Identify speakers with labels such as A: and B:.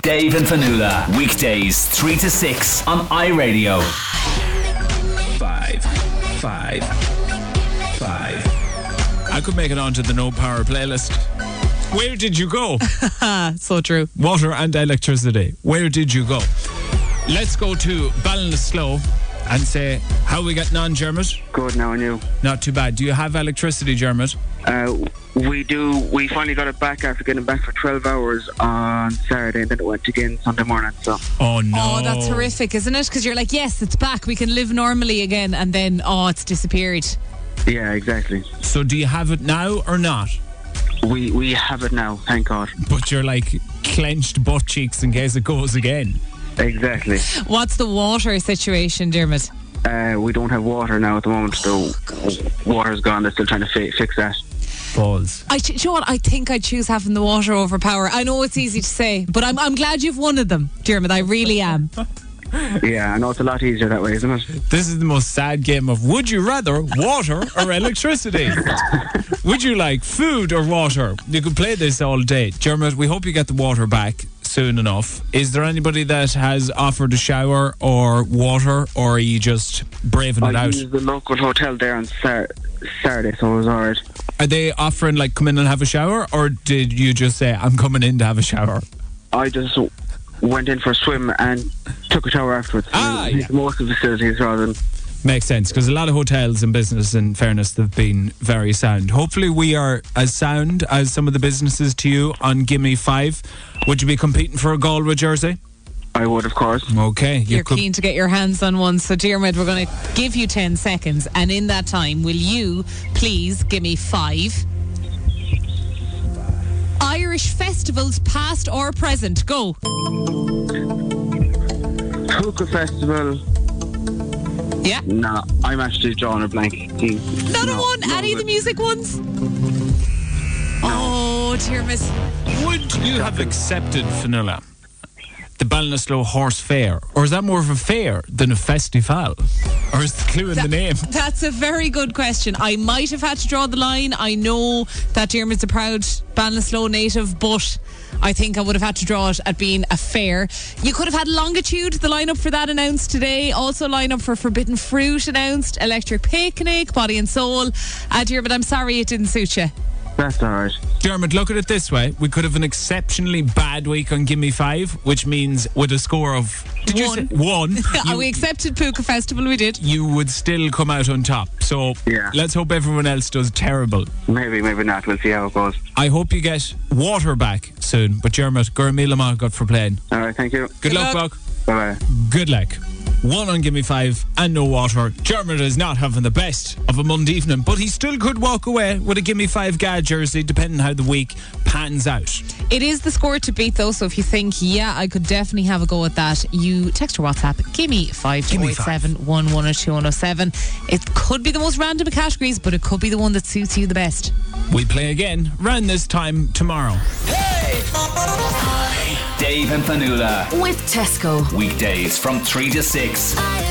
A: Dave and Fanula. Weekdays 3 to 6 on iRadio. 5.
B: I could make it onto the No Power playlist. Where did you go?
C: So true.
B: Water and electricity. Where did you go? Let's go to Ballinasloe and say, how we getting on, Dermot?
D: Good now, and you?
B: Not too bad. Do you have electricity, Dermot?
D: We do. We finally got it back after getting it back for 12 hours on Saturday, and then it went again Sunday morning. So.
B: Oh no!
C: Oh, that's horrific, isn't it? Because you're like, yes, it's back. We can live normally again, and then it's disappeared.
D: Yeah, exactly.
B: So, do you have it now or not?
D: We have it now, thank God.
B: But you're like clenched butt cheeks in case it goes again.
D: Exactly.
C: What's the water situation, Dermot?
D: We don't have water now at the moment. The water's gone. They're still trying to fix that.
B: Balls.
C: Do you know what? I think I'd choose having the water over power. I know it's easy to say, but I'm glad you've one of them, Dermot. I really am.
D: Yeah, I know it's a lot easier that way, isn't it?
B: This is the most sad game of would you rather water or electricity? Would you like food or water? You could play this all day. Dermot, we hope you get the water back soon enough. Is there anybody that has offered a shower or water, or are you just braving it
D: I
B: out?
D: used the local hotel there on Saturday, so it was alright.
B: Are they offering like come in and have a shower, or did you just say I'm coming in to have a shower?
D: I just went in for a swim and took a shower afterwards.
B: Yeah.
D: Most of the facilities rather than...
B: Makes sense, because a lot of hotels and business, in fairness, have been very sound. Hopefully we are as sound as some of the businesses to you on Gimme 5. Would you be competing for a Galway jersey?
D: I would, of course.
B: Okay.
C: You're keen to get your hands on one. So, Dermot, we're going to give you 10 seconds. And in that time, will you please give me 5 Irish festivals, past or present? Go.
D: Hookah Festival.
C: Yeah.
D: No, I'm actually drawing a blank.
C: Not a one. Any of the music ones? Oh, Dermot.
B: Would you have accepted, Fionnuala, the Ballinasloe Horse Fair? Or is that more of a fair than a festival? Or is the clue in the name?
C: That's a very good question. I might have had to draw the line. I know that Dermot's a proud Ballinasloe native, but I think I would have had to draw it at being a fair. You could have had Longitude, the lineup for that announced today. Also lineup for Forbidden Fruit announced, Electric Picnic, Body and Soul. Dermot, I'm sorry it didn't suit you.
D: That's alright.
B: Dermot, look at it this way. We could have an exceptionally bad week on Gimme 5, which means with a score of... Did you say 1?
C: We accepted Puka Festival, we did.
B: You would still come out on top. So
D: yeah.
B: Let's hope everyone else does terrible.
D: Maybe not. We'll see how it goes.
B: I hope you get water back soon. But Dermot, Gurmila Magat for playing.
D: Alright, thank you.
B: Good luck.
D: Bye-bye.
B: Good luck. 1 on Gimme 5 and no water. Dermot is not having the best of a Monday evening, but he still could walk away with a Gimme 5 GA jersey depending how the week pans out.
C: It is the score to beat though, so if you think, yeah, I could definitely have a go at that, you text or WhatsApp Gimme 5 to 087 110 207. It could be the most random of categories, but it could be the one that suits you the best.
B: We play again around this time tomorrow.
A: Hey! Dave and Fanula.
E: With Tesco.
A: Weekdays from 3 to 6.